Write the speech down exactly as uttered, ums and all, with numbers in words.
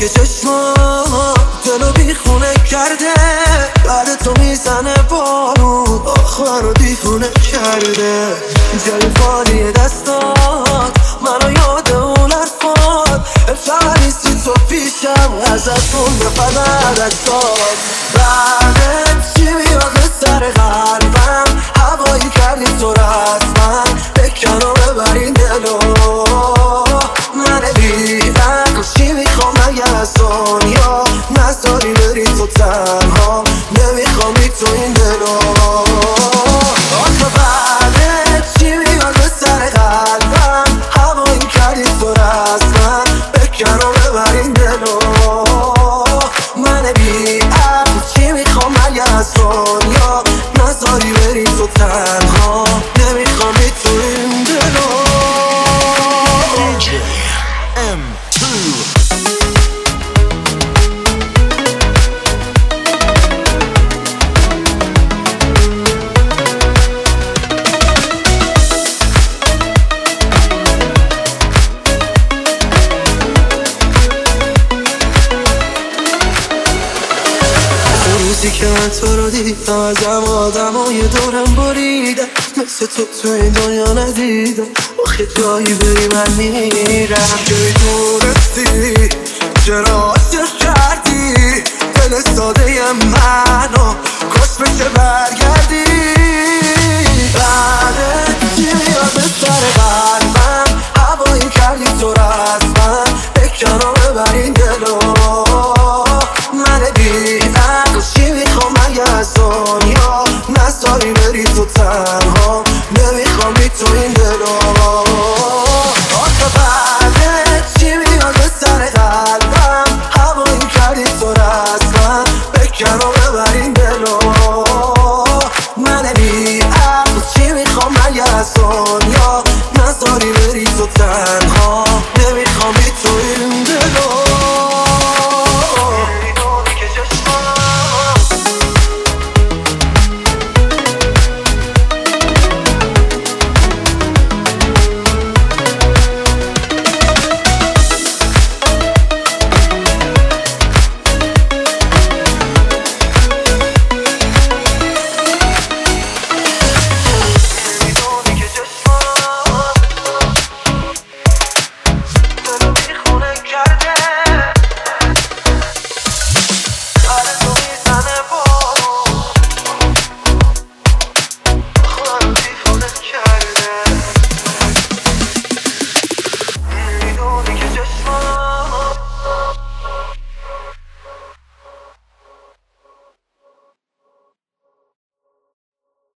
که چشمام دلو بیخونه کرده، بعد تو میزنه بارون آخر رو دیفونه کرده. جای خالی دستات منو یاد اون حرفات، امشب نیستی تو پیشم ازتون به فدر دستات. بعدت چی میاد به سر قلبم، هوایی کردی تو رسمن بکن و ببرین دلو. من بیدن چی میخوام اگه از دنیا نذاری بری تو تنها، نمیخوام تو این دلو. آخه بعدت چی میاد به سر قلبم، هوایی کردی تو رسمن بکن و ببرین دلو. من بیدن چی میخوام اگه از دنیا نذاری بری تو تنها، نمیخوام تو این دلو. روزی که من تو رو دیدم ازم آدم های دورم بریدم، مثل تو تو این دنیا ندیدم. آخه جایی بری من میرم. جایی دورستی چرا عاشق کردی دل ساده منو، کاش بشه برگردی. بعدت چی میاد به سر قلبم، هوایی کردی تو رسمن بکن و ببرین دلو. من بیدن چی میخوام اگه از دنیا نذاری بری تو تنها،